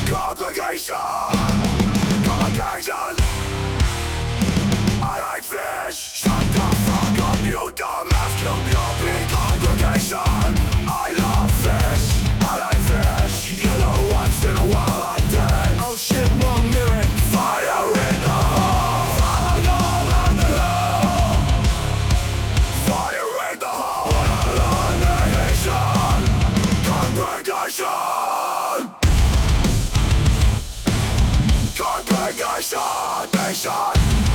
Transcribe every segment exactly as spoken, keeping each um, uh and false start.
Complication, complication. I like fish. Shut the fuck up, you dumbass. Kill your big congregation. I love fish. I like fish. You know once in a while I dead. Oh shit, wrong lyric. Fire in the hole. Fire in the hole. Fire in the hole. Nation. Congregation. Congregation, nation.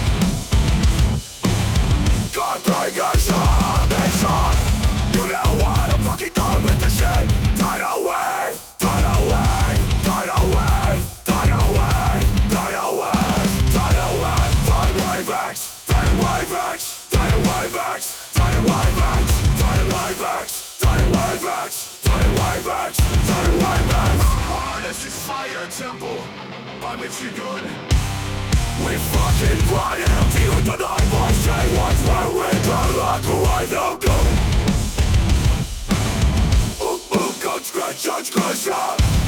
Congregation, nation. You know what, I'm fucking done with this shit. Turn away, turn away, turn away, turn away, turn away, turn away. Turn away, vex, turn away, vex, turn away, vex, turn away, vex, turn away, vex, turn away, vex, turn away, vex, turn away, vex. This is Fire Temple by Michigan. We fucking brought it up to you tonight. My say what's wrong with the luck who I know good. Ooh, ooh, go scratch, scratch, scratch.